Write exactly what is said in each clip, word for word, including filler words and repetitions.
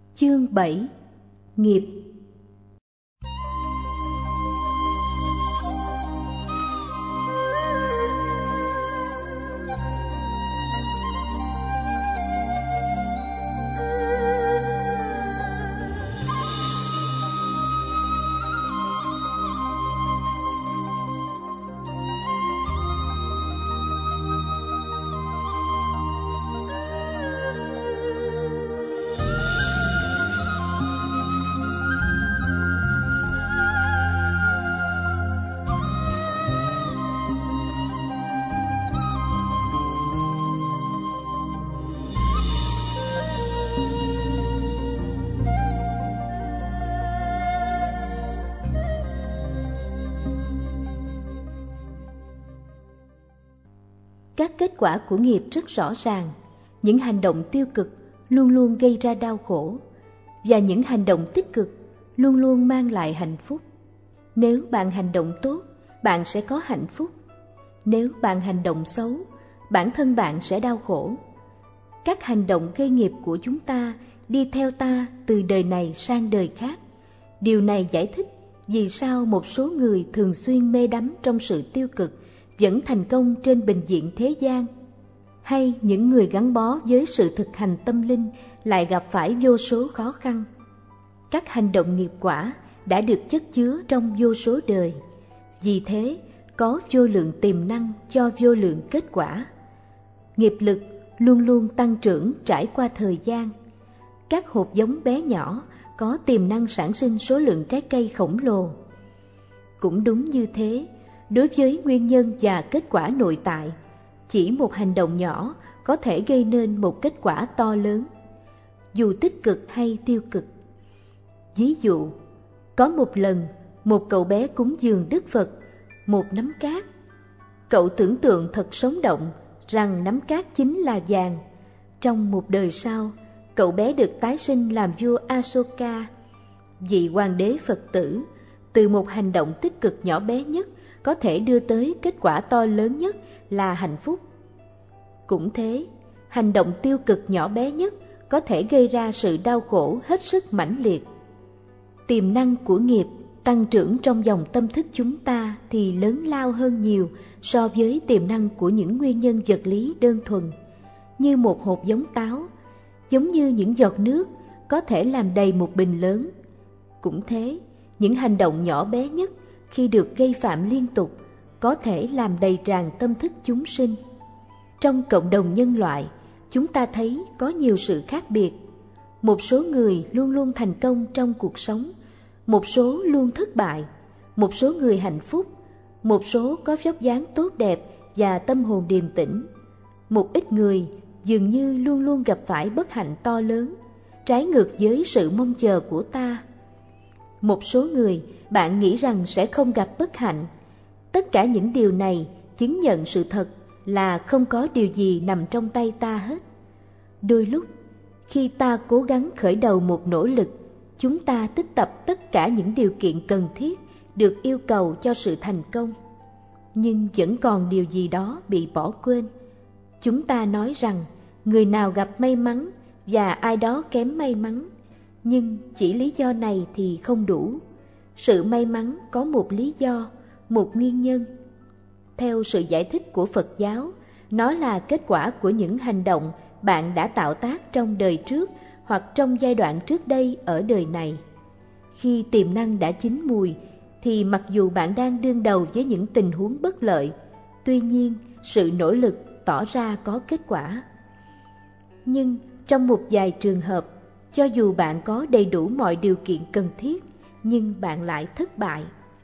Chương bảy. Nghiệp. Các kết quả của nghiệp rất rõ ràng. Những hành động tiêu cực luôn luôn gây ra đau khổ, và những hành động tích cực luôn luôn mang lại hạnh phúc. Nếu bạn hành động tốt, bạn sẽ có hạnh phúc. Nếu bạn hành động xấu, bản thân bạn sẽ đau khổ. Các hành động gây nghiệp của chúng ta đi theo ta từ đời này sang đời khác. Điều này giải thích vì sao một số người thường xuyên mê đắm trong sự tiêu cực vẫn thành công trên bình diện thế gian, hay những người gắn bó với sự thực hành tâm linh lại gặp phải vô số khó khăn. Các hành động nghiệp quả đã được chất chứa trong vô số đời, vì thế có vô lượng tiềm năng cho vô lượng kết quả. Nghiệp lực luôn luôn tăng trưởng trải qua thời gian. Các hột giống bé nhỏ có tiềm năng sản sinh số lượng trái cây khổng lồ. Cũng đúng như thế, đối với nguyên nhân và kết quả nội tại, chỉ một hành động nhỏ có thể gây nên một kết quả to lớn, dù tích cực hay tiêu cực. Ví dụ, có một lần, một cậu bé cúng dường Đức Phật một nắm cát. Cậu tưởng tượng thật sống động rằng nắm cát chính là vàng. Trong một đời sau, cậu bé được tái sinh làm vua Asoka, vị hoàng đế Phật tử. Từ một hành động tích cực nhỏ bé nhất có thể đưa tới kết quả to lớn nhất là hạnh phúc. Cũng thế, hành động tiêu cực nhỏ bé nhất có thể gây ra sự đau khổ hết sức mãnh liệt. Tiềm năng của nghiệp tăng trưởng trong dòng tâm thức chúng ta thì lớn lao hơn nhiều so với tiềm năng của những nguyên nhân vật lý đơn thuần, như một hột giống táo, giống như những giọt nước có thể làm đầy một bình lớn. Cũng thế, những hành động nhỏ bé nhất khi được gây phạm liên tục có thể làm đầy tràn tâm thức chúng sinh. Trong cộng đồng nhân loại, chúng ta thấy có nhiều sự khác biệt. Một số người luôn luôn thành công trong cuộc sống, một số luôn thất bại, một số người hạnh phúc, một số có vóc dáng tốt đẹp và tâm hồn điềm tĩnh. Một ít người dường như luôn luôn gặp phải bất hạnh to lớn, trái ngược với sự mong chờ của ta. Một số người bạn nghĩ rằng sẽ không gặp bất hạnh. Tất cả những điều này chứng nhận sự thật là không có điều gì nằm trong tay ta hết. Đôi lúc, khi ta cố gắng khởi đầu một nỗ lực, chúng ta tích tập tất cả những điều kiện cần thiết được yêu cầu cho sự thành công. Nhưng vẫn còn điều gì đó bị bỏ quên. Chúng ta nói rằng người nào gặp may mắn và ai đó kém may mắn. Nhưng chỉ lý do này thì không đủ. Sự may mắn có một lý do, một nguyên nhân. Theo sự giải thích của Phật giáo, nó là kết quả của những hành động bạn đã tạo tác trong đời trước hoặc trong giai đoạn trước đây ở đời này. Khi tiềm năng đã chín mùi, thì mặc dù bạn đang đương đầu với những tình huống bất lợi, tuy nhiên sự nỗ lực tỏ ra có kết quả. Nhưng trong một vài trường hợp, cho dù bạn có đầy đủ mọi điều kiện cần thiết, nhưng bạn lại thất bại.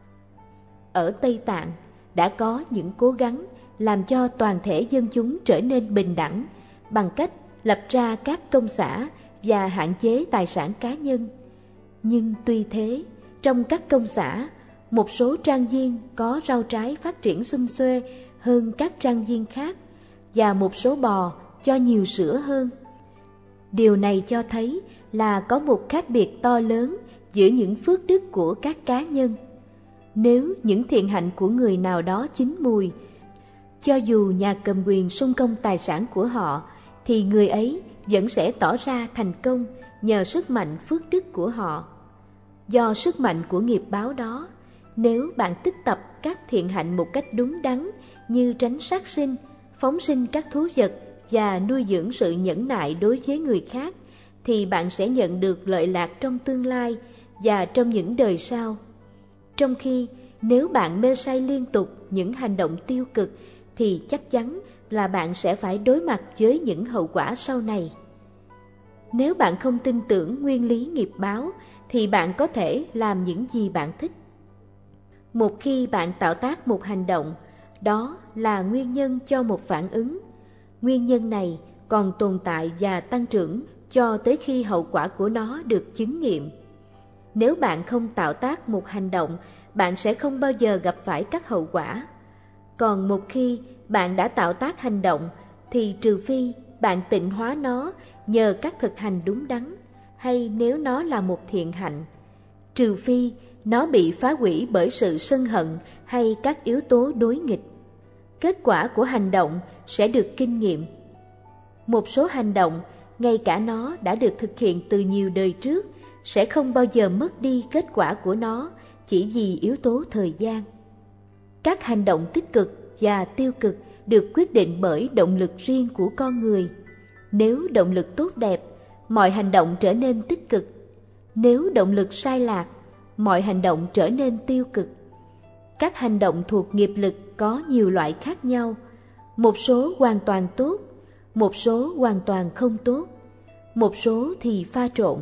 Ở Tây Tạng, đã có những cố gắng làm cho toàn thể dân chúng trở nên bình đẳng bằng cách lập ra các công xã và hạn chế tài sản cá nhân. Nhưng tuy thế, trong các công xã, một số trang viên có rau trái phát triển xum xuê hơn các trang viên khác, và một số bò cho nhiều sữa hơn. Điều này cho thấy là có một khác biệt to lớn giữa những phước đức của các cá nhân. Nếu những thiện hạnh của người nào đó chín mùi, cho dù nhà cầm quyền sung công tài sản của họ, thì người ấy vẫn sẽ tỏ ra thành công nhờ sức mạnh phước đức của họ. Do sức mạnh của nghiệp báo đó, nếu bạn tích tập các thiện hạnh một cách đúng đắn như tránh sát sinh, phóng sinh các thú vật và nuôi dưỡng sự nhẫn nại đối với người khác, thì bạn sẽ nhận được lợi lạc trong tương lai và trong những đời sau. Trong khi nếu bạn mê say liên tục những hành động tiêu cực, thì chắc chắn là bạn sẽ phải đối mặt với những hậu quả sau này. Nếu bạn không tin tưởng nguyên lý nghiệp báo, thì bạn có thể làm những gì bạn thích. Một khi bạn tạo tác một hành động, đó là nguyên nhân cho một phản ứng. Nguyên nhân này còn tồn tại và tăng trưởng cho tới khi hậu quả của nó được chứng nghiệm. Nếu bạn không tạo tác một hành động, bạn sẽ không bao giờ gặp phải các hậu quả. Còn một khi bạn đã tạo tác hành động, thì trừ phi bạn tịnh hóa nó nhờ các thực hành đúng đắn, hay nếu nó là một thiện hạnh, trừ phi nó bị phá hủy bởi sự sân hận hay các yếu tố đối nghịch, kết quả của hành động sẽ được kinh nghiệm. Một số hành động, ngay cả nó đã được thực hiện từ nhiều đời trước, sẽ không bao giờ mất đi kết quả của nó chỉ vì yếu tố thời gian. Các hành động tích cực và tiêu cực được quyết định bởi động lực riêng của con người. Nếu động lực tốt đẹp, mọi hành động trở nên tích cực. Nếu động lực sai lạc, mọi hành động trở nên tiêu cực. Các hành động thuộc nghiệp lực có nhiều loại khác nhau. Một số hoàn toàn tốt, một số hoàn toàn không tốt, một số thì pha trộn.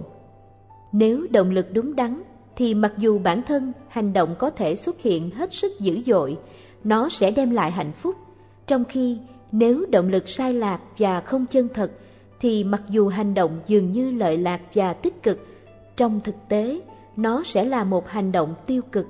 Nếu động lực đúng đắn, thì mặc dù bản thân hành động có thể xuất hiện hết sức dữ dội, nó sẽ đem lại hạnh phúc. Trong khi nếu động lực sai lạc và không chân thật, thì mặc dù hành động dường như lợi lạc và tích cực, trong thực tế nó sẽ là một hành động tiêu cực.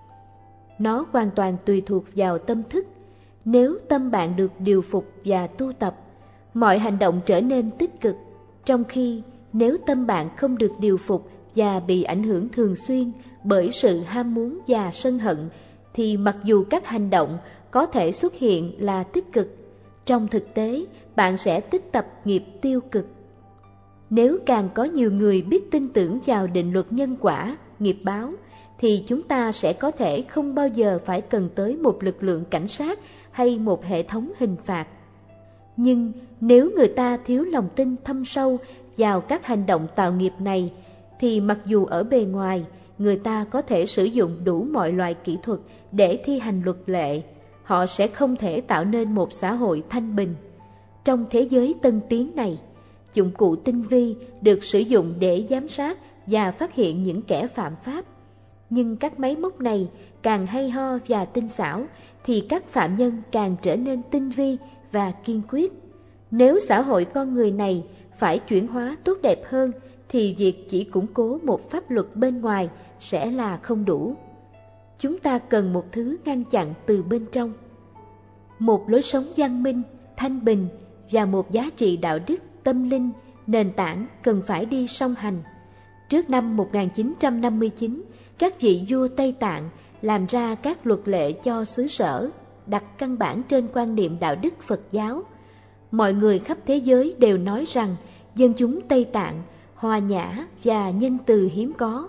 Nó hoàn toàn tùy thuộc vào tâm thức. Nếu tâm bạn được điều phục và tu tập, mọi hành động trở nên tích cực. Trong khi nếu tâm bạn không được điều phục và bị ảnh hưởng thường xuyên bởi sự ham muốn và sân hận, thì mặc dù các hành động có thể xuất hiện là tích cực, trong thực tế bạn sẽ tích tập nghiệp tiêu cực. Nếu càng có nhiều người biết tin tưởng vào định luật nhân quả, nghiệp báo, thì chúng ta sẽ có thể không bao giờ phải cần tới một lực lượng cảnh sát hay một hệ thống hình phạt. Nhưng nếu người ta thiếu lòng tin thâm sâu vào các hành động tạo nghiệp này, thì mặc dù ở bề ngoài người ta có thể sử dụng đủ mọi loại kỹ thuật để thi hành luật lệ, họ sẽ không thể tạo nên một xã hội thanh bình. Trong thế giới tân tiến này, dụng cụ tinh vi được sử dụng để giám sát và phát hiện những kẻ phạm pháp. Nhưng các máy móc này càng hay ho và tinh xảo, thì các phạm nhân càng trở nên tinh vi và kiên quyết. Nếu xã hội con người này phải chuyển hóa tốt đẹp hơn, thì việc chỉ củng cố một pháp luật bên ngoài sẽ là không đủ. Chúng ta cần một thứ ngăn chặn từ bên trong. Một lối sống văn minh, thanh bình và một giá trị đạo đức, tâm linh, nền tảng cần phải đi song hành. Trước năm một nghìn chín trăm năm mươi chín, các vị vua Tây Tạng làm ra các luật lệ cho xứ sở, đặt căn bản trên quan niệm đạo đức Phật giáo. Mọi người khắp thế giới đều nói rằng dân chúng Tây Tạng hòa nhã và nhân từ hiếm có.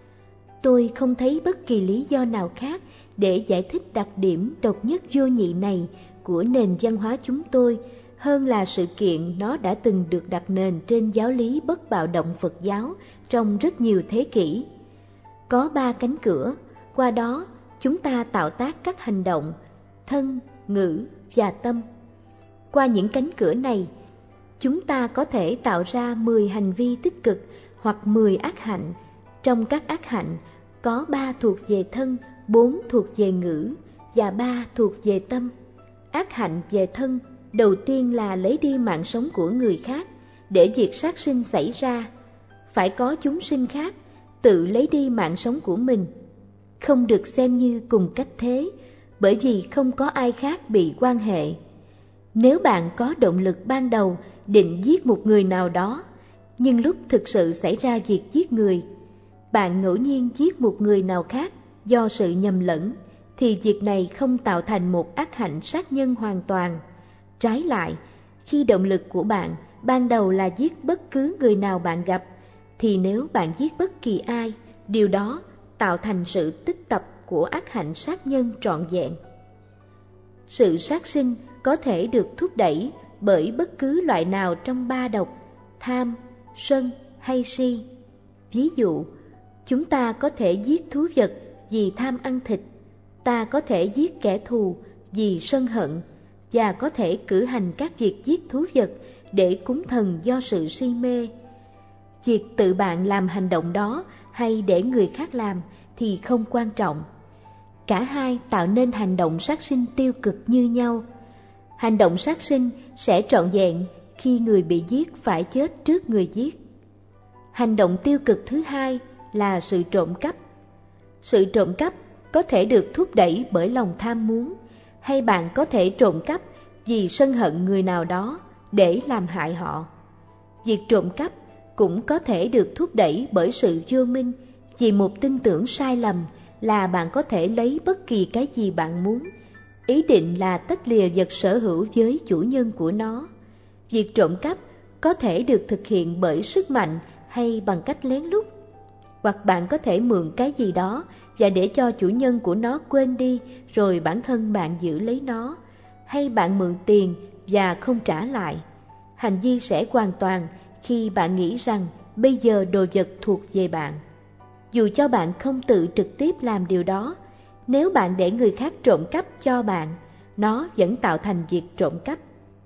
Tôi không thấy bất kỳ lý do nào khác để giải thích đặc điểm độc nhất vô nhị này của nền văn hóa chúng tôi hơn là sự kiện nó đã từng được đặt nền trên giáo lý bất bạo động Phật giáo trong rất nhiều thế kỷ. Có ba cánh cửa, qua đó chúng ta tạo tác các hành động, thân, ngữ và tâm. Qua những cánh cửa này, chúng ta có thể tạo ra mười hành vi tích cực hoặc mười ác hạnh. Trong các ác hạnh, có ba thuộc về thân, bốn thuộc về ngữ và ba thuộc về tâm. Ác hạnh về thân đầu tiên là lấy đi mạng sống của người khác. Để việc sát sinh xảy ra, phải có chúng sinh khác tự lấy đi mạng sống của mình. Không được xem như cùng cách thế, bởi vì không có ai khác bị quan hệ. Nếu bạn có động lực ban đầu định giết một người nào đó, nhưng lúc thực sự xảy ra việc giết người, bạn ngẫu nhiên giết một người nào khác do sự nhầm lẫn, thì việc này không tạo thành một ác hạnh sát nhân hoàn toàn. Trái lại, khi động lực của bạn ban đầu là giết bất cứ người nào bạn gặp, thì nếu bạn giết bất kỳ ai, điều đó tạo thành sự tích tập của ác hạnh sát nhân trọn vẹn. Sự sát sinh có thể được thúc đẩy bởi bất cứ loại nào trong ba độc: tham, sân hay si. Ví dụ, chúng ta có thể giết thú vật vì tham ăn thịt, ta có thể giết kẻ thù vì sân hận, và có thể cử hành các việc giết thú vật để cúng thần do sự si mê. Việc tự bạn làm hành động đó hay để người khác làm thì không quan trọng. Cả hai tạo nên hành động sát sinh tiêu cực như nhau. Hành động sát sinh sẽ trọn vẹn khi người bị giết phải chết trước người giết. Hành động tiêu cực thứ hai là sự trộm cắp. Sự trộm cắp có thể được thúc đẩy bởi lòng tham muốn, hay bạn có thể trộm cắp vì sân hận người nào đó để làm hại họ. Việc trộm cắp cũng có thể được thúc đẩy bởi sự vô minh, vì một tin tưởng sai lầm là bạn có thể lấy bất kỳ cái gì bạn muốn. Ý định là tách lìa vật sở hữu với chủ nhân của nó. Việc trộm cắp có thể được thực hiện bởi sức mạnh hay bằng cách lén lút. Hoặc bạn có thể mượn cái gì đó và để cho chủ nhân của nó quên đi, rồi bản thân bạn giữ lấy nó. Hay bạn mượn tiền và không trả lại. Hành vi sẽ hoàn toàn khi bạn nghĩ rằng bây giờ đồ vật thuộc về bạn. Dù cho bạn không tự trực tiếp làm điều đó, nếu bạn để người khác trộm cắp cho bạn, nó vẫn tạo thành việc trộm cắp.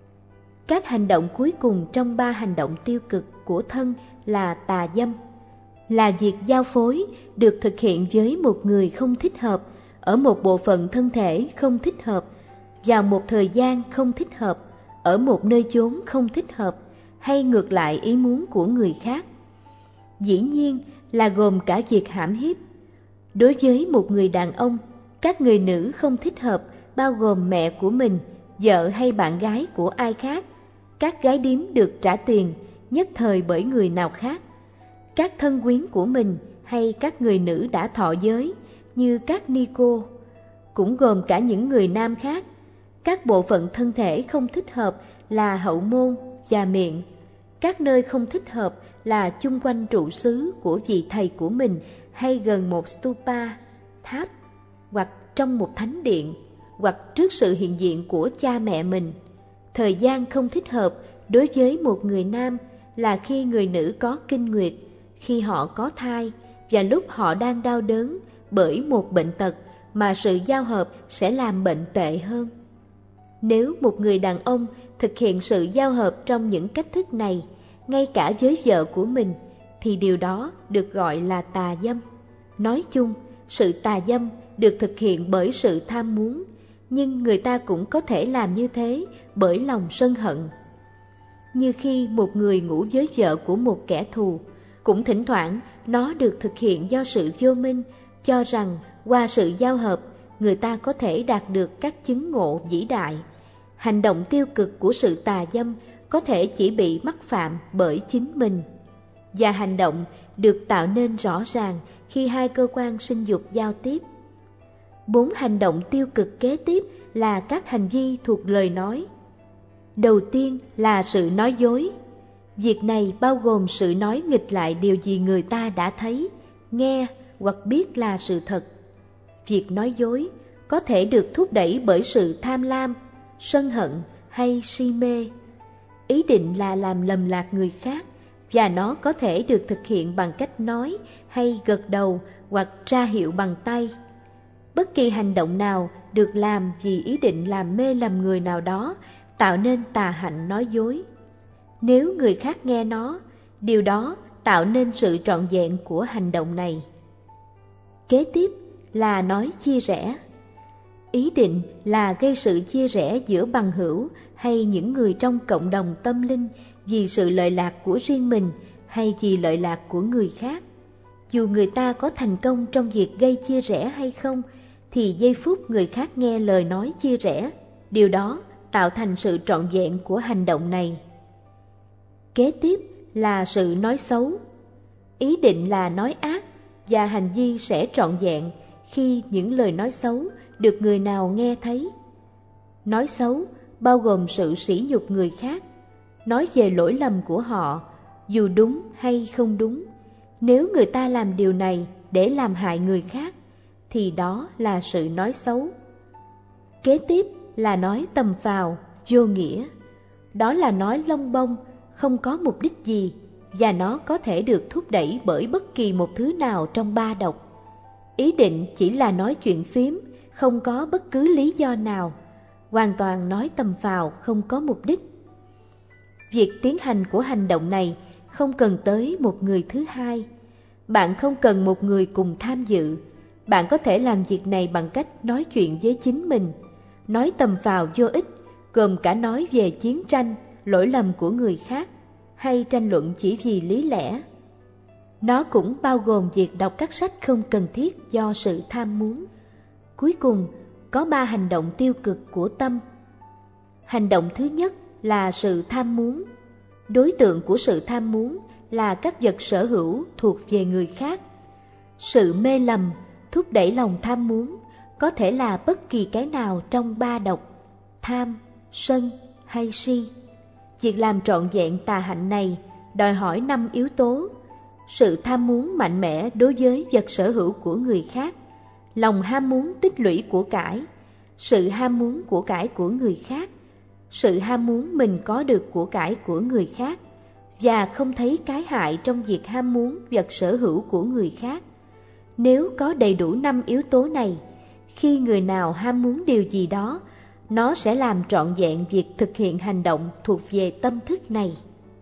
Các hành động cuối cùng trong ba hành động tiêu cực của thân là tà dâm, là việc giao phối được thực hiện với một người không thích hợp, ở một bộ phận thân thể không thích hợp, vào một thời gian không thích hợp, ở một nơi chốn không thích hợp, hay ngược lại ý muốn của người khác. Dĩ nhiên là gồm cả việc hãm hiếp. Đối với một người đàn ông, các người nữ không thích hợp bao gồm mẹ của mình, vợ hay bạn gái của ai khác, các gái điếm được trả tiền nhất thời bởi người nào khác, các thân quyến của mình hay các người nữ đã thọ giới như các ni cô, cũng gồm cả những người nam khác. Các bộ phận thân thể không thích hợp là hậu môn và miệng. Các nơi không thích hợp là chung quanh trụ xứ của vị thầy của mình, hay gần một stupa, tháp, hoặc trong một thánh điện, hoặc trước sự hiện diện của cha mẹ mình. Thời gian không thích hợp đối với một người nam là khi người nữ có kinh nguyệt, khi họ có thai, và lúc họ đang đau đớn bởi một bệnh tật mà sự giao hợp sẽ làm bệnh tệ hơn. Nếu một người đàn ông thực hiện sự giao hợp trong những cách thức này, ngay cả với vợ của mình, thì điều đó được gọi là tà dâm. Nói chung, sự tà dâm được thực hiện bởi sự tham muốn, nhưng người ta cũng có thể làm như thế bởi lòng sân hận. Như khi một người ngủ với vợ của một kẻ thù, cũng thỉnh thoảng nó được thực hiện do sự vô minh, cho rằng qua sự giao hợp, người ta có thể đạt được các chứng ngộ vĩ đại. Hành động tiêu cực của sự tà dâm có thể chỉ bị mắc phạm bởi chính mình, và hành động được tạo nên rõ ràng khi hai cơ quan sinh dục giao tiếp. Bốn hành động tiêu cực kế tiếp là các hành vi thuộc lời nói. Đầu tiên là sự nói dối. Việc này bao gồm sự nói nghịch lại điều gì người ta đã thấy, nghe hoặc biết là sự thật. Việc nói dối có thể được thúc đẩy bởi sự tham lam, sân hận hay si mê. Ý định là làm lầm lạc người khác, và nó có thể được thực hiện bằng cách nói hay gật đầu hoặc ra hiệu bằng tay. Bất kỳ hành động nào được làm vì ý định làm mê lầm người nào đó tạo nên tà hạnh nói dối. Nếu người khác nghe nó, điều đó tạo nên sự trọn vẹn của hành động này. Kế tiếp là nói chia rẽ. Ý định là gây sự chia rẽ giữa bằng hữu hay những người trong cộng đồng tâm linh vì sự lợi lạc của riêng mình hay vì lợi lạc của người khác. Dù người ta có thành công trong việc gây chia rẽ hay không, thì giây phút người khác nghe lời nói chia rẽ, điều đó tạo thành sự trọn vẹn của hành động này. Kế tiếp là sự nói xấu. Ý định là nói ác, và hành vi sẽ trọn vẹn khi những lời nói xấu được người nào nghe thấy. Nói xấu bao gồm sự sỉ nhục người khác, nói về lỗi lầm của họ, dù đúng hay không đúng, Nếu người ta làm điều này để làm hại người khác, thì đó là sự nói xấu. Kế tiếp là nói tầm phào, vô nghĩa. Đó là nói lông bông, không có mục đích gì, và nó có thể được thúc đẩy bởi bất kỳ một thứ nào trong ba độc. Ý định chỉ là nói chuyện phím, không có bất cứ lý do nào, hoàn toàn nói tầm phào, không có mục đích. Việc tiến hành của hành động này không cần tới một người thứ hai. Bạn không cần một người cùng tham dự. Bạn có thể làm việc này bằng cách nói chuyện với chính mình. Nói tầm phào vô ích, gồm cả nói về chiến tranh, lỗi lầm của người khác, hay tranh luận chỉ vì lý lẽ. Nó cũng bao gồm việc đọc các sách không cần thiết do sự tham muốn. Cuối cùng, có ba hành động tiêu cực của tâm. Hành động thứ nhất là sự tham muốn. Đối tượng của sự tham muốn là các vật sở hữu thuộc về người khác. Sự mê lầm thúc đẩy lòng tham muốn có thể là bất kỳ cái nào trong ba độc: tham, sân hay si. Việc làm trọn vẹn tà hạnh này đòi hỏi năm yếu tố: sự tham muốn mạnh mẽ đối với vật sở hữu của người khác, lòng ham muốn tích lũy của cải, sự ham muốn của cải của người khác, sự ham muốn mình có được của cải của người khác, và không thấy cái hại trong việc ham muốn vật sở hữu của người khác. Nếu có đầy đủ năm yếu tố này, khi người nào ham muốn điều gì đó, nó sẽ làm trọn vẹn việc thực hiện hành động thuộc về tâm thức này.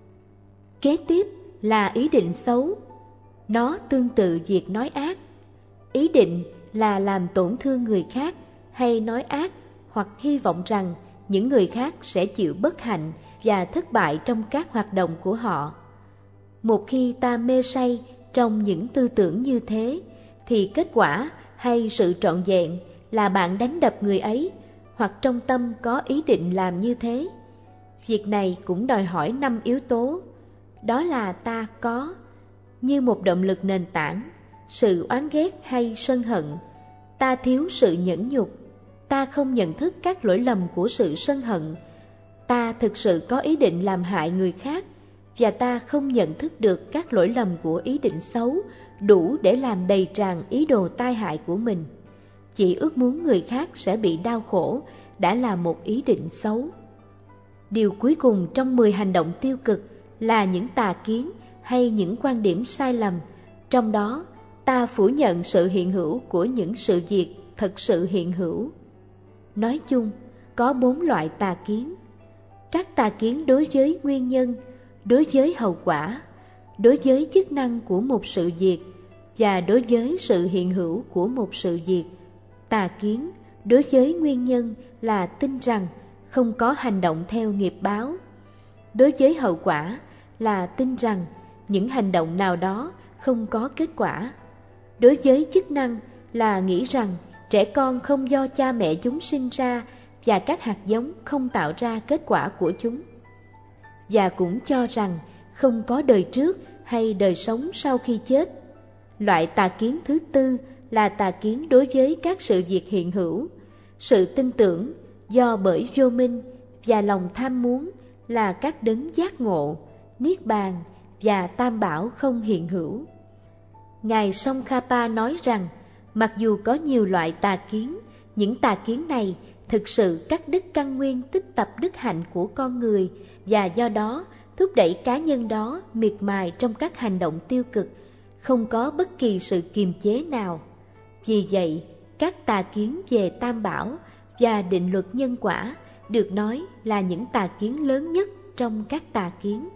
Kế tiếp là ý định xấu. Nó tương tự việc nói ác. Ý định là làm tổn thương người khác hay nói ác, hoặc hy vọng rằng những người khác sẽ chịu bất hạnh và thất bại trong các hoạt động của họ. Một khi ta mê say trong những tư tưởng như thế, thì kết quả hay sự trọn vẹn là bạn đánh đập người ấy, hoặc trong tâm có ý định làm như thế. Việc này cũng đòi hỏi năm yếu tố. Đó là ta có, như một động lực nền tảng, sự oán ghét hay sân hận. Ta thiếu sự nhẫn nhục. Ta không nhận thức các lỗi lầm của sự sân hận. Ta thực sự có ý định làm hại người khác, và ta không nhận thức được các lỗi lầm của ý định xấu đủ để làm đầy tràn ý đồ tai hại của mình. Chỉ ước muốn người khác sẽ bị đau khổ đã là một ý định xấu. Điều cuối cùng trong mười hành động tiêu cực là những tà kiến hay những quan điểm sai lầm. Trong đó, ta phủ nhận sự hiện hữu của những sự việc thật sự hiện hữu. Nói chung, có bốn loại tà kiến. Các tà kiến đối với nguyên nhân, đối với hậu quả, đối với chức năng của một sự việc và đối với sự hiện hữu của một sự việc. Tà kiến đối với nguyên nhân là tin rằng không có hành động theo nghiệp báo. Đối với hậu quả là tin rằng những hành động nào đó không có kết quả. Đối với chức năng là nghĩ rằng trẻ con không do cha mẹ chúng sinh ra và các hạt giống không tạo ra kết quả của chúng. Và cũng cho rằng không có đời trước hay đời sống sau khi chết. Loại tà kiến thứ tư là tà kiến đối với các sự việc hiện hữu. Sự tin tưởng do bởi vô minh và lòng tham muốn là các đấng giác ngộ, niết bàn và tam bảo không hiện hữu. Ngài Tsongkhapa nói rằng, mặc dù có nhiều loại tà kiến, những tà kiến này thực sự cắt đứt căn nguyên tích tập đức hạnh của con người, và do đó thúc đẩy cá nhân đó miệt mài trong các hành động tiêu cực, không có bất kỳ sự kiềm chế nào. Vì vậy, các tà kiến về tam bảo và định luật nhân quả được nói là những tà kiến lớn nhất trong các tà kiến.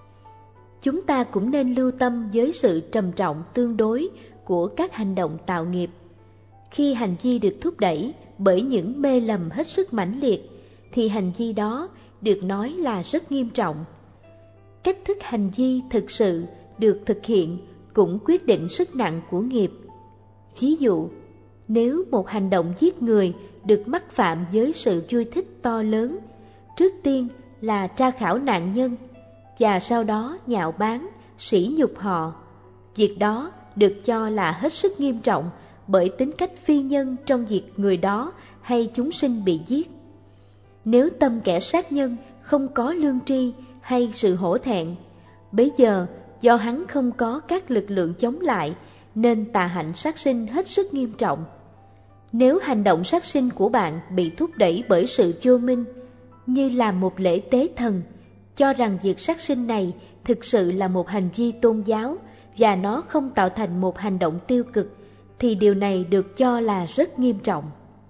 Chúng ta cũng nên lưu tâm với sự trầm trọng tương đối của các hành động tạo nghiệp. Khi hành vi được thúc đẩy bởi những mê lầm hết sức mãnh liệt, thì hành vi đó được nói là rất nghiêm trọng. Cách thức hành vi thực sự được thực hiện cũng quyết định sức nặng của nghiệp. Ví dụ, nếu một hành động giết người được mắc phạm với sự vui thích to lớn, trước tiên là tra khảo nạn nhân, và sau đó nhạo báng, sỉ nhục họ, việc đó được cho là hết sức nghiêm trọng bởi tính cách phi nhân trong việc người đó hay chúng sinh bị giết. Nếu tâm kẻ sát nhân không có lương tri hay sự hổ thẹn, bấy giờ do hắn không có các lực lượng chống lại, nên tà hạnh sát sinh hết sức nghiêm trọng. Nếu hành động sát sinh của bạn bị thúc đẩy bởi sự vô minh, như là một lễ tế thần, cho rằng việc sát sinh này thực sự là một hành vi tôn giáo và nó không tạo thành một hành động tiêu cực, thì điều này được cho là rất nghiêm trọng.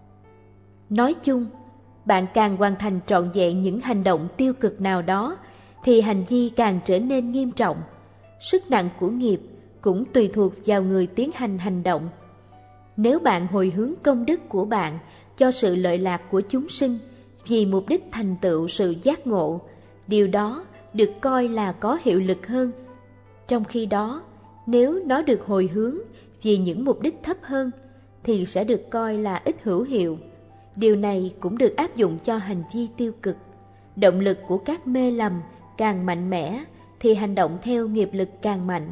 Nói chung, bạn càng hoàn thành trọn vẹn những hành động tiêu cực nào đó, thì hành vi càng trở nên nghiêm trọng. Sức nặng của nghiệp cũng tùy thuộc vào người tiến hành hành động. Nếu bạn hồi hướng công đức của bạn cho sự lợi lạc của chúng sinh vì mục đích thành tựu sự giác ngộ, điều đó được coi là có hiệu lực hơn. Trong khi đó, nếu nó được hồi hướng vì những mục đích thấp hơn, thì sẽ được coi là ít hữu hiệu. Điều này cũng được áp dụng cho hành vi tiêu cực. Động lực của các mê lầm càng mạnh mẽ, thì hành động theo nghiệp lực càng mạnh.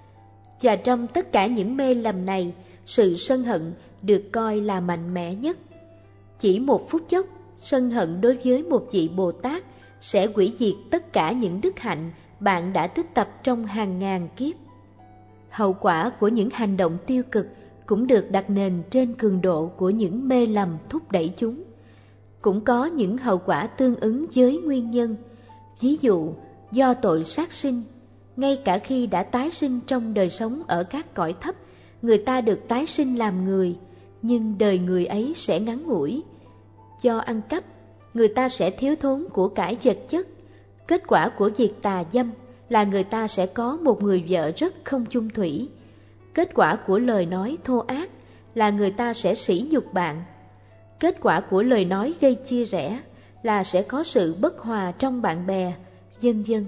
Và trong tất cả những mê lầm này, sự sân hận được coi là mạnh mẽ nhất. Chỉ một phút chốc, sân hận đối với một vị Bồ Tát sẽ hủy diệt tất cả những đức hạnh bạn đã tích tập trong hàng ngàn kiếp. Hậu quả của những hành động tiêu cực cũng được đặt nền trên cường độ của những mê lầm thúc đẩy chúng. Cũng có những hậu quả tương ứng với nguyên nhân. Ví dụ, do tội sát sinh, ngay cả khi đã tái sinh trong đời sống ở các cõi thấp, người ta được tái sinh làm người, nhưng đời người ấy sẽ ngắn ngủi. Do ăn cắp, người ta sẽ thiếu thốn của cải vật chất. Kết quả của việc tà dâm là người ta sẽ có một người vợ rất không chung thủy. Kết quả của lời nói thô ác là người ta sẽ sỉ nhục bạn. Kết quả của lời nói gây chia rẽ là sẽ có sự bất hòa trong bạn bè, vân vân.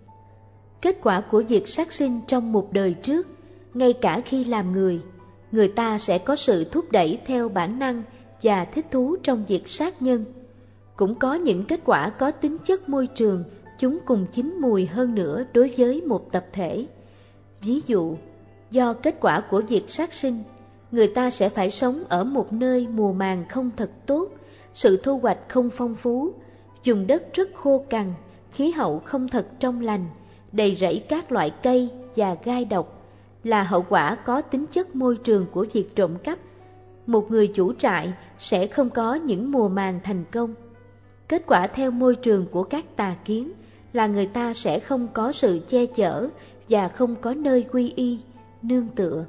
Kết quả của việc sát sinh trong một đời trước, ngay cả khi làm người, người ta sẽ có sự thúc đẩy theo bản năng và thích thú trong việc sát nhân. Cũng có những kết quả có tính chất môi trường, chúng cùng chín mùi hơn nữa đối với một tập thể. Ví dụ, do kết quả của việc sát sinh, người ta sẽ phải sống ở một nơi mùa màng không thật tốt, sự thu hoạch không phong phú, vùng đất rất khô cằn, khí hậu không thật trong lành, đầy rẫy các loại cây và gai độc, là hậu quả có tính chất môi trường của việc trộm cắp. Một người chủ trại sẽ không có những mùa màng thành công. Kết quả theo môi trường của các tà kiến là người ta sẽ không có sự che chở và không có nơi quy y, nương tựa.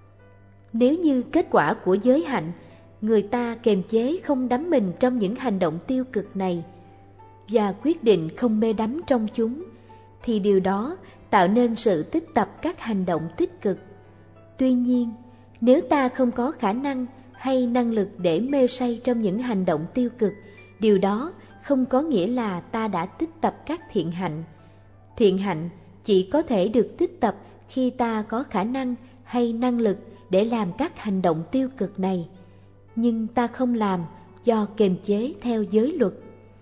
Nếu như kết quả của giới hạnh, người ta kiềm chế không đắm mình trong những hành động tiêu cực này và quyết định không mê đắm trong chúng, thì điều đó tạo nên sự tích tập các hành động tích cực. Tuy nhiên, nếu ta không có khả năng hay năng lực để mê say trong những hành động tiêu cực, điều đó không có nghĩa là ta đã tích tập các thiện hạnh. Thiện hạnh chỉ có thể được tích tập khi ta có khả năng hay năng lực để làm các hành động tiêu cực này, nhưng ta không làm do kiềm chế theo giới luật.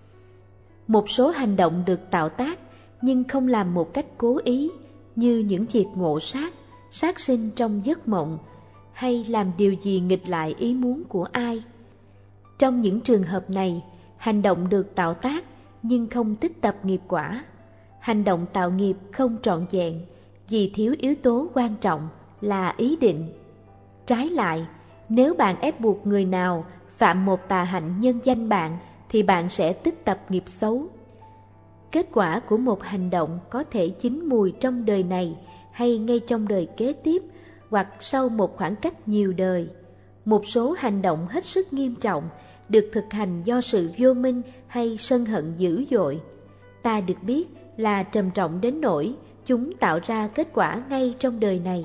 Một số hành động được tạo tác nhưng không làm một cách cố ý, như những việc ngộ sát, sát sinh trong giấc mộng, hay làm điều gì nghịch lại ý muốn của ai. Trong những trường hợp này, hành động được tạo tác nhưng không tích tập nghiệp quả. Hành động tạo nghiệp không trọn vẹn vì thiếu yếu tố quan trọng là ý định. Trái lại, nếu bạn ép buộc người nào phạm một tà hạnh nhân danh bạn, thì bạn sẽ tích tập nghiệp xấu. Kết quả của một hành động có thể chín mùi trong đời này hay ngay trong đời kế tiếp, hoặc sau một khoảng cách nhiều đời. Một số hành động hết sức nghiêm trọng được thực hành do sự vô minh hay sân hận dữ dội. Ta được biết là trầm trọng đến nỗi chúng tạo ra kết quả ngay trong đời này.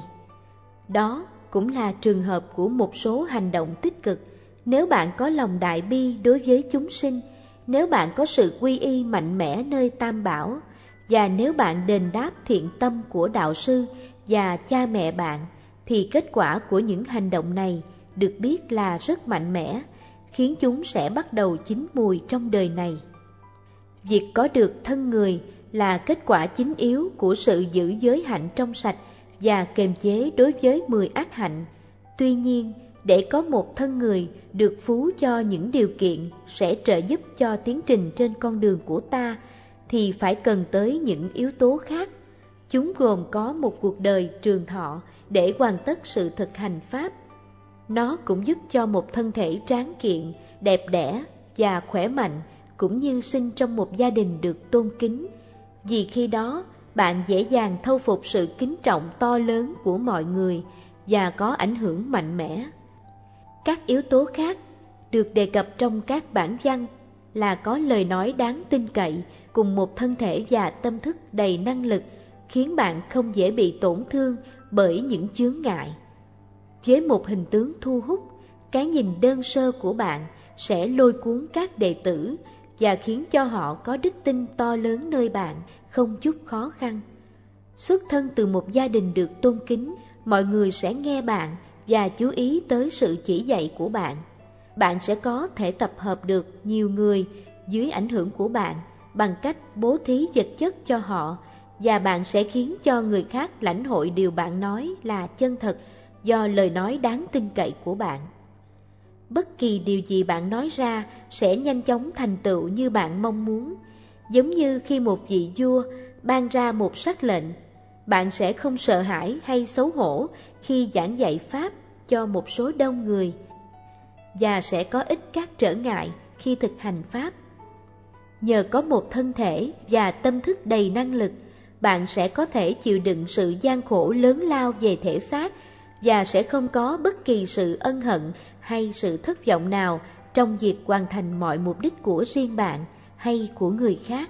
Đó cũng là trường hợp của một số hành động tích cực. Nếu bạn có lòng đại bi đối với chúng sinh, nếu bạn có sự quy y mạnh mẽ nơi Tam Bảo, và nếu bạn đền đáp thiện tâm của đạo sư và cha mẹ bạn, thì kết quả của những hành động này được biết là rất mạnh mẽ, khiến chúng sẽ bắt đầu chín mùi trong đời này. Việc có được thân người là kết quả chính yếu của sự giữ giới hạnh trong sạch và kiềm chế đối với mười ác hạnh. Tuy nhiên, để có một thân người được phú cho những điều kiện sẽ trợ giúp cho tiến trình trên con đường của ta, thì phải cần tới những yếu tố khác. Chúng gồm có một cuộc đời trường thọ để hoàn tất sự thực hành Pháp. Nó cũng giúp cho một thân thể tráng kiện, đẹp đẽ và khỏe mạnh, cũng như sinh trong một gia đình được tôn kính. Vì khi đó, bạn dễ dàng thâu phục sự kính trọng to lớn của mọi người và có ảnh hưởng mạnh mẽ. Các yếu tố khác được đề cập trong các bản văn là có lời nói đáng tin cậy cùng một thân thể và tâm thức đầy năng lực, khiến bạn không dễ bị tổn thương bởi những chướng ngại. Với một hình tướng thu hút, cái nhìn đơn sơ của bạn sẽ lôi cuốn các đệ tử và khiến cho họ có đức tin to lớn nơi bạn, không chút khó khăn. Xuất thân từ một gia đình được tôn kính, mọi người sẽ nghe bạn và chú ý tới sự chỉ dạy của bạn. Bạn sẽ có thể tập hợp được nhiều người dưới ảnh hưởng của bạn bằng cách bố thí vật chất cho họ, và bạn sẽ khiến cho người khác lãnh hội điều bạn nói là chân thật do lời nói đáng tin cậy của bạn. Bất kỳ điều gì bạn nói ra sẽ nhanh chóng thành tựu như bạn mong muốn. Giống như khi một vị vua ban ra một sắc lệnh, bạn sẽ không sợ hãi hay xấu hổ khi giảng dạy Pháp cho một số đông người, và sẽ có ít các trở ngại khi thực hành Pháp. Nhờ có một thân thể và tâm thức đầy năng lực, bạn sẽ có thể chịu đựng sự gian khổ lớn lao về thể xác và sẽ không có bất kỳ sự ân hận hay sự thất vọng nào trong việc hoàn thành mọi mục đích của riêng bạn hay của người khác.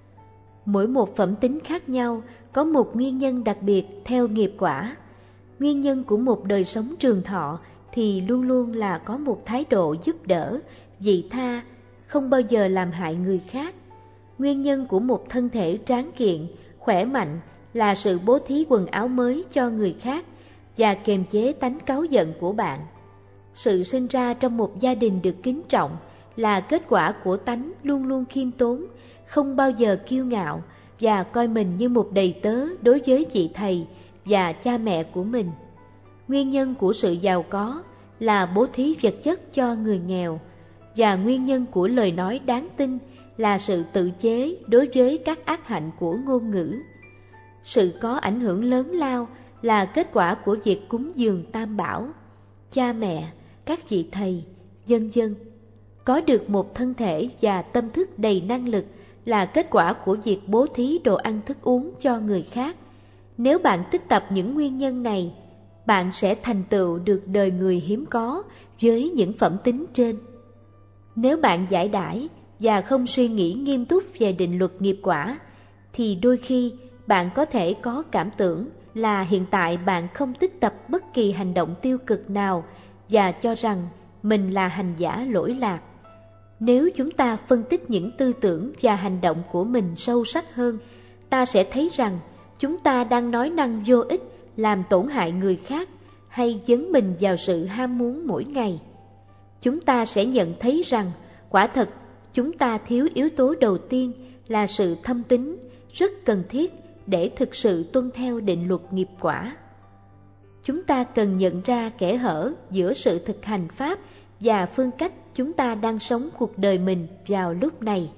Mỗi một phẩm tính khác nhau có một nguyên nhân đặc biệt theo nghiệp quả. Nguyên nhân của một đời sống trường thọ thì luôn luôn là có một thái độ giúp đỡ, vị tha, không bao giờ làm hại người khác. Nguyên nhân của một thân thể tráng kiện, khỏe mạnh là sự bố thí quần áo mới cho người khác và kiềm chế tánh cáu giận của bạn. Sự sinh ra trong một gia đình được kính trọng là kết quả của tánh luôn luôn khiêm tốn, không bao giờ kiêu ngạo và coi mình như một đầy tớ đối với vị thầy và cha mẹ của mình. Nguyên nhân của sự giàu có là bố thí vật chất cho người nghèo, và nguyên nhân của lời nói đáng tin là sự tự chế đối với các ác hạnh của ngôn ngữ. Sự có ảnh hưởng lớn lao là kết quả của việc cúng dường Tam Bảo, cha mẹ, các vị thầy, vân vân. Có được một thân thể và tâm thức đầy năng lực là kết quả của việc bố thí đồ ăn thức uống cho người khác. Nếu bạn tích tập những nguyên nhân này, bạn sẽ thành tựu được đời người hiếm có với những phẩm tính trên. Nếu bạn giải đãi và không suy nghĩ nghiêm túc về định luật nghiệp quả, thì đôi khi bạn có thể có cảm tưởng là hiện tại bạn không tích tập bất kỳ hành động tiêu cực nào và cho rằng mình là hành giả lỗi lạc. Nếu chúng ta phân tích những tư tưởng và hành động của mình sâu sắc hơn, ta sẽ thấy rằng chúng ta đang nói năng vô ích, làm tổn hại người khác hay dấn mình vào sự ham muốn mỗi ngày. Chúng ta sẽ nhận thấy rằng quả thật chúng ta thiếu yếu tố đầu tiên là sự thâm tín, rất cần thiết để thực sự tuân theo định luật nghiệp quả. Chúng ta cần nhận ra kẽ hở giữa sự thực hành Pháp và phương cách chúng ta đang sống cuộc đời mình vào lúc này.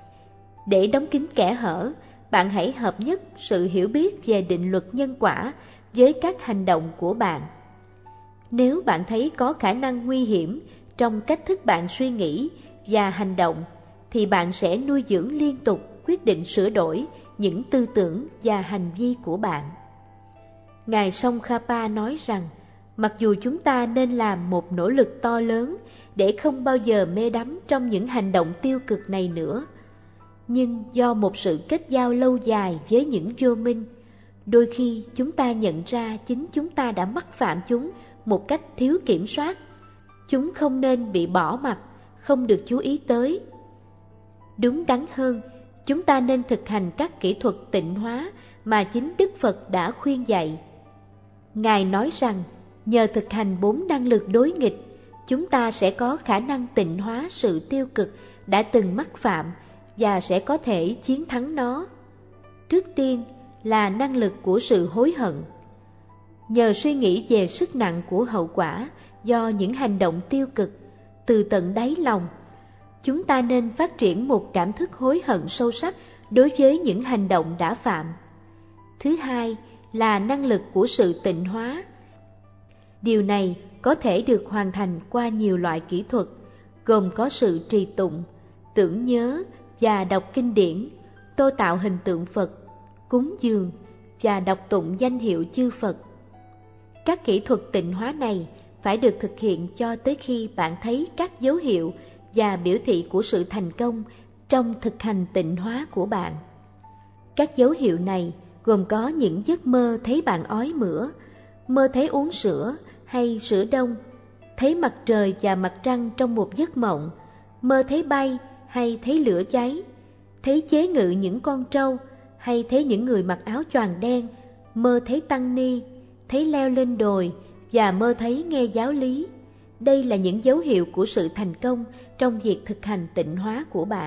Để đóng kín kẽ hở, bạn hãy hợp nhất sự hiểu biết về định luật nhân quả với các hành động của bạn. Nếu bạn thấy có khả năng nguy hiểm trong cách thức bạn suy nghĩ và hành động, thì bạn sẽ nuôi dưỡng liên tục quyết định sửa đổi những tư tưởng và hành vi của bạn. Ngài Tsongkhapa nói rằng, mặc dù chúng ta nên làm một nỗ lực to lớn để không bao giờ mê đắm trong những hành động tiêu cực này nữa, nhưng do một sự kết giao lâu dài với những vô minh, đôi khi chúng ta nhận ra chính chúng ta đã mắc phạm chúng một cách thiếu kiểm soát. Chúng không nên bị bỏ mặc, không được chú ý tới. Đúng đắn hơn, chúng ta nên thực hành các kỹ thuật tịnh hóa mà chính Đức Phật đã khuyên dạy. Ngài nói rằng, nhờ thực hành bốn năng lực đối nghịch, chúng ta sẽ có khả năng tịnh hóa sự tiêu cực đã từng mắc phạm và sẽ có thể chiến thắng nó. Trước tiên là năng lực của sự hối hận. Nhờ suy nghĩ về sức nặng của hậu quả do những hành động tiêu cực từ tận đáy lòng, chúng ta nên phát triển một cảm thức hối hận sâu sắc đối với những hành động đã phạm. Thứ hai là năng lực của sự tịnh hóa. Điều này có thể được hoàn thành qua nhiều loại kỹ thuật, gồm có sự trì tụng, tưởng nhớ và đọc kinh điển, tô tạo hình tượng Phật, cúng dường và đọc tụng danh hiệu chư Phật. Các kỹ thuật tịnh hóa này phải được thực hiện cho tới khi bạn thấy các dấu hiệu và biểu thị của sự thành công trong thực hành tịnh hóa của bạn. Các dấu hiệu này gồm có những giấc mơ thấy bạn ói mửa, mơ thấy uống sữa hay sữa đông, thấy mặt trời và mặt trăng trong một giấc mộng, mơ thấy bay hay thấy lửa cháy, thấy chế ngự những con trâu hay thấy những người mặc áo choàng đen, mơ thấy tăng ni, thấy leo lên đồi và mơ thấy nghe giáo lý. Đây là những dấu hiệu của sự thành công trong việc thực hành tịnh hóa của bạn.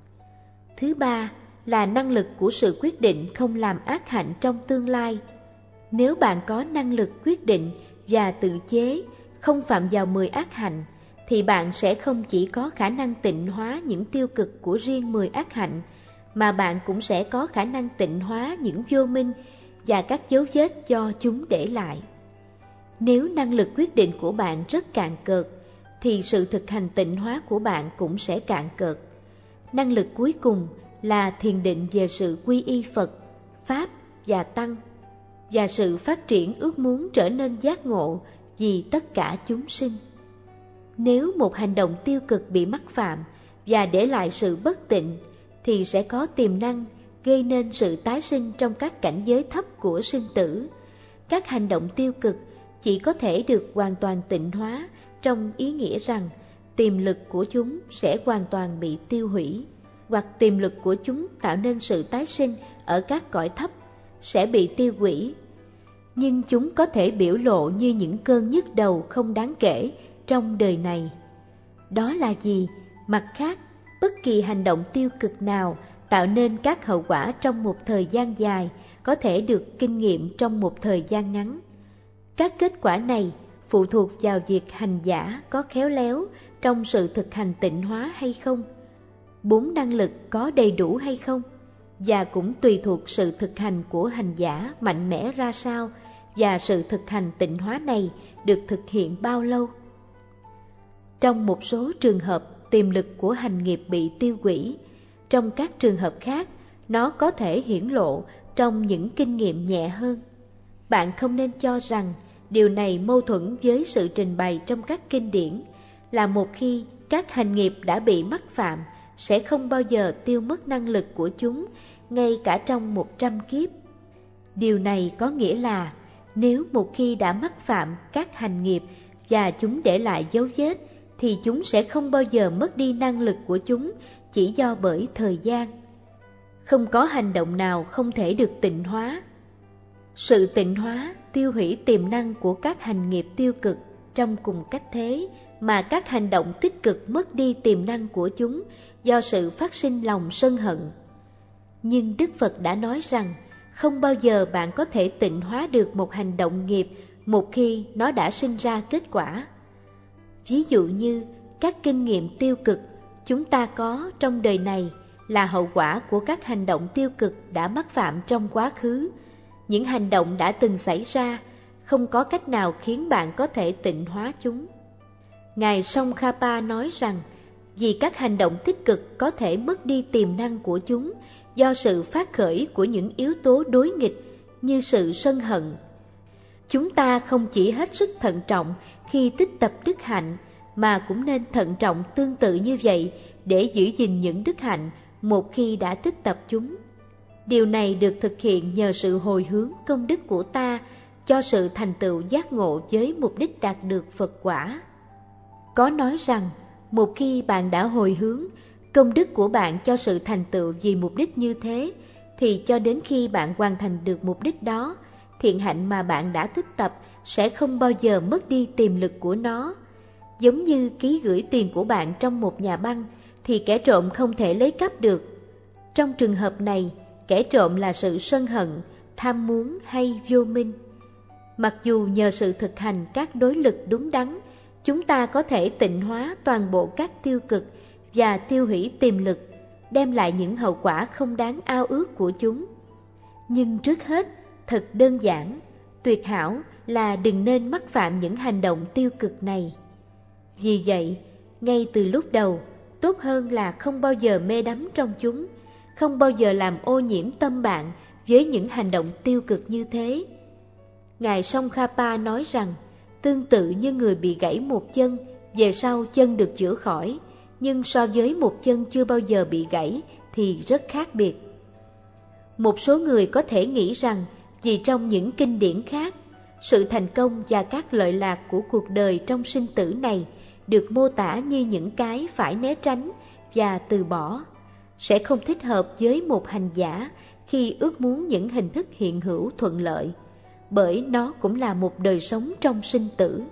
Thứ ba là năng lực của sự quyết định không làm ác hạnh trong tương lai. Nếu bạn có năng lực quyết định và tự chế không phạm vào mười ác hạnh, thì bạn sẽ không chỉ có khả năng tịnh hóa những tiêu cực của riêng mười ác hạnh, mà bạn cũng sẽ có khả năng tịnh hóa những vô minh và các dấu vết do chúng để lại. Nếu năng lực quyết định của bạn rất cạn cợt, thì sự thực hành tịnh hóa của bạn cũng sẽ cạn cợt. Năng lực cuối cùng là thiền định về sự quy y Phật, Pháp và Tăng, và sự phát triển ước muốn trở nên giác ngộ vì tất cả chúng sinh. Nếu một hành động tiêu cực bị mắc phạm và để lại sự bất tịnh, thì sẽ có tiềm năng gây nên sự tái sinh trong các cảnh giới thấp của sinh tử. Các hành động tiêu cực chỉ có thể được hoàn toàn tịnh hóa trong ý nghĩa rằng tiềm lực của chúng sẽ hoàn toàn bị tiêu hủy, hoặc tiềm lực của chúng tạo nên sự tái sinh ở các cõi thấp sẽ bị tiêu hủy. Nhưng chúng có thể biểu lộ như những cơn nhức đầu không đáng kể trong đời này. Đó là gì? Mặt khác, bất kỳ hành động tiêu cực nào tạo nên các hậu quả trong một thời gian dài có thể được kinh nghiệm trong một thời gian ngắn. Các kết quả này phụ thuộc vào việc hành giả có khéo léo trong sự thực hành tịnh hóa hay không, bốn năng lực có đầy đủ hay không, và cũng tùy thuộc sự thực hành của hành giả mạnh mẽ ra sao và sự thực hành tịnh hóa này được thực hiện bao lâu. Trong một số trường hợp, tiềm lực của hành nghiệp bị tiêu hủy. Trong các trường hợp khác, nó có thể hiển lộ trong những kinh nghiệm nhẹ hơn. Bạn không nên cho rằng điều này mâu thuẫn với sự trình bày trong các kinh điển, là một khi các hành nghiệp đã bị mắc phạm sẽ không bao giờ tiêu mất năng lực của chúng, ngay cả trong một trăm kiếp. Điều này có nghĩa là nếu một khi đã mắc phạm các hành nghiệp và chúng để lại dấu vết, thì chúng sẽ không bao giờ mất đi năng lực của chúng chỉ do bởi thời gian. Không có hành động nào không thể được tịnh hóa. Sự tịnh hóa tiêu hủy tiềm năng của các hành nghiệp tiêu cực trong cùng cách thế mà các hành động tích cực mất đi tiềm năng của chúng do sự phát sinh lòng sân hận. Nhưng Đức Phật đã nói rằng không bao giờ bạn có thể tịnh hóa được một hành động nghiệp một khi nó đã sinh ra kết quả. Ví dụ như các kinh nghiệm tiêu cực chúng ta có trong đời này là hậu quả của các hành động tiêu cực đã mắc phạm trong quá khứ. Những hành động đã từng xảy ra không có cách nào khiến bạn có thể tịnh hóa chúng. Ngài Tsongkhapa nói rằng vì các hành động tích cực có thể mất đi tiềm năng của chúng do sự phát khởi của những yếu tố đối nghịch như sự sân hận. Chúng ta không chỉ hết sức thận trọng khi tích tập đức hạnh, mà cũng nên thận trọng tương tự như vậy để giữ gìn những đức hạnh một khi đã tích tập chúng. Điều này được thực hiện nhờ sự hồi hướng công đức của ta cho sự thành tựu giác ngộ với mục đích đạt được Phật quả. Có nói rằng, một khi bạn đã hồi hướng công đức của bạn cho sự thành tựu vì mục đích như thế, thì cho đến khi bạn hoàn thành được mục đích đó, thiện hạnh mà bạn đã tích tập sẽ không bao giờ mất đi tiềm lực của nó. Giống như ký gửi tiền của bạn trong một nhà băng, thì kẻ trộm không thể lấy cắp được. Trong trường hợp này, kẻ trộm là sự sân hận, tham muốn hay vô minh. Mặc dù nhờ sự thực hành các đối lực đúng đắn, chúng ta có thể tịnh hóa toàn bộ các tiêu cực và tiêu hủy tiềm lực, đem lại những hậu quả không đáng ao ước của chúng. Nhưng trước hết, thật đơn giản, tuyệt hảo là đừng nên mắc phạm những hành động tiêu cực này. Vì vậy, ngay từ lúc đầu, tốt hơn là không bao giờ mê đắm trong chúng, không bao giờ làm ô nhiễm tâm bạn với những hành động tiêu cực như thế. Ngài Tsongkhapa nói rằng, tương tự như người bị gãy một chân, về sau chân được chữa khỏi, nhưng so với một chân chưa bao giờ bị gãy thì rất khác biệt. Một số người có thể nghĩ rằng vì trong những kinh điển khác, sự thành công và các lợi lạc của cuộc đời trong sinh tử này được mô tả như những cái phải né tránh và từ bỏ, sẽ không thích hợp với một hành giả khi ước muốn những hình thức hiện hữu thuận lợi, bởi nó cũng là một đời sống trong sinh tử.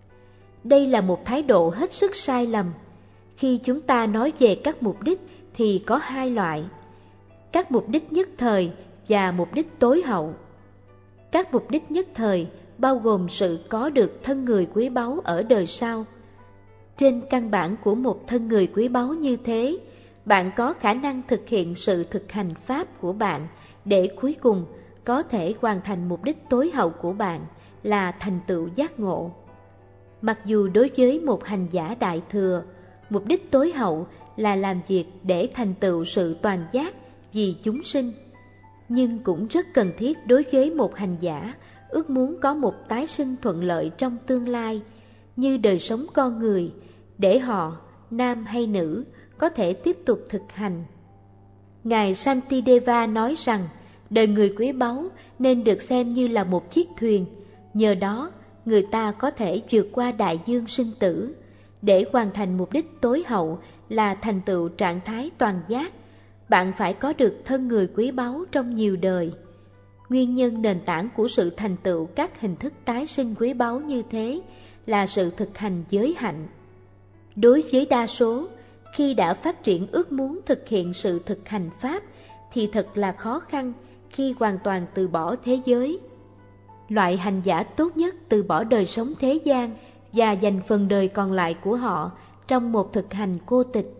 Đây là một thái độ hết sức sai lầm. Khi chúng ta nói về các mục đích thì có hai loại: các mục đích nhất thời và mục đích tối hậu. Các mục đích nhất thời bao gồm sự có được thân người quý báu ở đời sau. Trên căn bản của một thân người quý báu như thế, bạn có khả năng thực hiện sự thực hành pháp của bạn để cuối cùng có thể hoàn thành mục đích tối hậu của bạn là thành tựu giác ngộ. Mặc dù đối với một hành giả đại thừa, mục đích tối hậu là làm việc để thành tựu sự toàn giác vì chúng sinh, nhưng cũng rất cần thiết đối với một hành giả ước muốn có một tái sinh thuận lợi trong tương lai, như đời sống con người, để họ, nam hay nữ, có thể tiếp tục thực hành. Ngài Shantideva nói rằng, đời người quý báu nên được xem như là một chiếc thuyền, nhờ đó người ta có thể vượt qua đại dương sinh tử. Để hoàn thành mục đích tối hậu là thành tựu trạng thái toàn giác, bạn phải có được thân người quý báu trong nhiều đời. Nguyên nhân nền tảng của sự thành tựu các hình thức tái sinh quý báu như thế là sự thực hành giới hạnh. Đối với đa số, khi đã phát triển ước muốn thực hiện sự thực hành pháp thì thật là khó khăn khi hoàn toàn từ bỏ thế giới. Loại hành giả tốt nhất từ bỏ đời sống thế gian và dành phần đời còn lại của họ trong một thực hành cô tịch.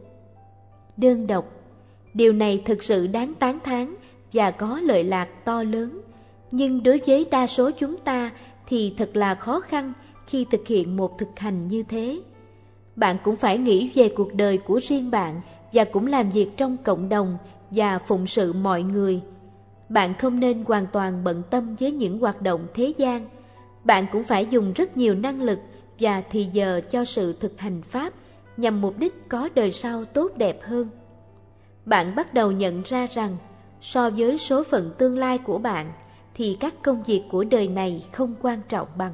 Đơn độc, điều này thực sự đáng tán thán và có lợi lạc to lớn, nhưng đối với đa số chúng ta thì thật là khó khăn khi thực hiện một thực hành như thế. Bạn cũng phải nghĩ về cuộc đời của riêng bạn và cũng làm việc trong cộng đồng và phụng sự mọi người. Bạn không nên hoàn toàn bận tâm với những hoạt động thế gian. Bạn cũng phải dùng rất nhiều năng lực và thì giờ cho sự thực hành pháp nhằm mục đích có đời sau tốt đẹp hơn. Bạn bắt đầu nhận ra rằng, so với số phận tương lai của bạn, thì các công việc của đời này không quan trọng bằng.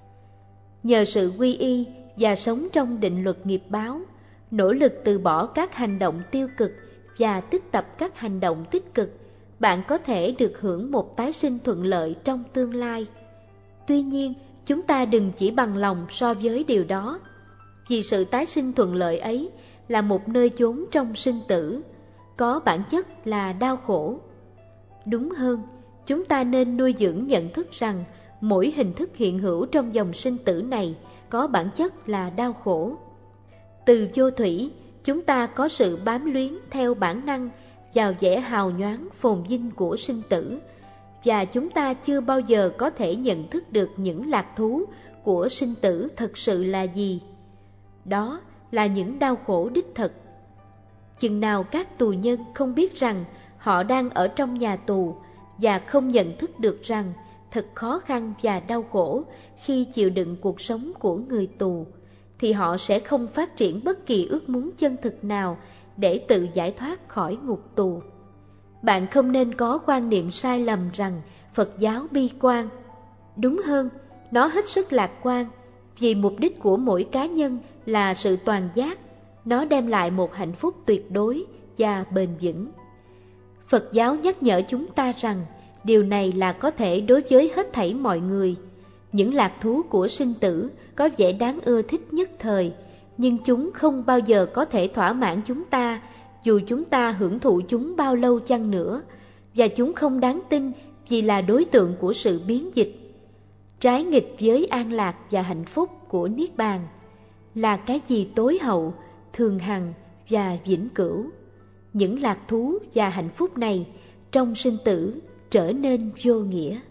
Nhờ sự quy y và sống trong định luật nghiệp báo, nỗ lực từ bỏ các hành động tiêu cực và tích tập các hành động tích cực, bạn có thể được hưởng một tái sinh thuận lợi trong tương lai. Tuy nhiên, chúng ta đừng chỉ bằng lòng so với điều đó, vì sự tái sinh thuận lợi ấy là một nơi chốn trong sinh tử, có bản chất là đau khổ. Đúng hơn, chúng ta nên nuôi dưỡng nhận thức rằng mỗi hình thức hiện hữu trong dòng sinh tử này có bản chất là đau khổ. Từ vô thủy, chúng ta có sự bám luyến theo bản năng vào vẻ hào nhoáng phồn vinh của sinh tử, và chúng ta chưa bao giờ có thể nhận thức được những lạc thú của sinh tử thật sự là gì. Đó là những đau khổ đích thực. Chừng nào các tù nhân không biết rằng họ đang ở trong nhà tù và không nhận thức được rằng thật khó khăn và đau khổ khi chịu đựng cuộc sống của người tù, thì họ sẽ không phát triển bất kỳ ước muốn chân thực nào để tự giải thoát khỏi ngục tù. Bạn không nên có quan niệm sai lầm rằng Phật giáo bi quan. Đúng hơn, nó hết sức lạc quan, vì mục đích của mỗi cá nhân là sự toàn giác. Nó đem lại một hạnh phúc tuyệt đối và bền vững. Phật giáo nhắc nhở chúng ta rằng điều này là có thể đối với hết thảy mọi người. Những lạc thú của sinh tử có vẻ đáng ưa thích nhất thời, nhưng chúng không bao giờ có thể thỏa mãn chúng ta, dù chúng ta hưởng thụ chúng bao lâu chăng nữa, và chúng không đáng tin vì là đối tượng của sự biến dịch. Trái nghịch với an lạc và hạnh phúc của Niết Bàn là cái gì tối hậu, thường hằng và vĩnh cửu. Những lạc thú và hạnh phúc này trong sinh tử trở nên vô nghĩa.